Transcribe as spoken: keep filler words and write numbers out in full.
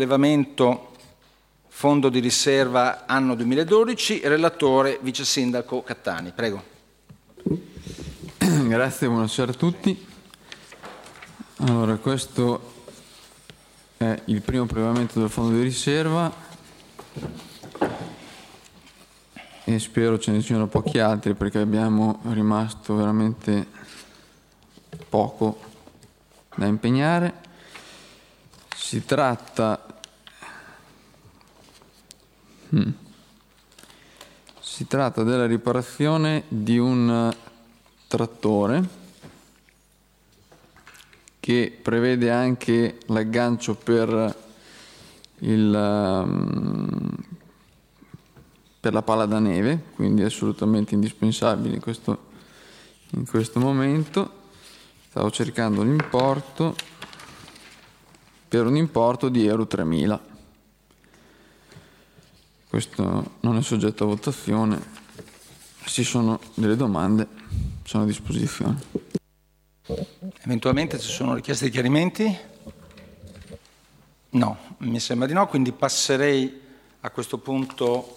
prelevamento fondo di riserva anno duemiladodici. Relatore Vice Sindaco Cattani. Prego. Grazie, buonasera a tutti. Allora, questo è il primo prelevamento del fondo di riserva e spero ce ne siano pochi altri perché abbiamo rimasto veramente poco da impegnare. Si tratta hmm, si tratta della riparazione di un trattore che prevede anche l'aggancio per il um, per la pala da neve, quindi è assolutamente indispensabile in questo, in questo momento. Stavo cercando l'importo per un importo di euro tremila. Questo non è soggetto a votazione. Se ci sono delle domande, sono a disposizione. Eventualmente ci sono richieste di chiarimenti? No, mi sembra di no, quindi passerei a questo punto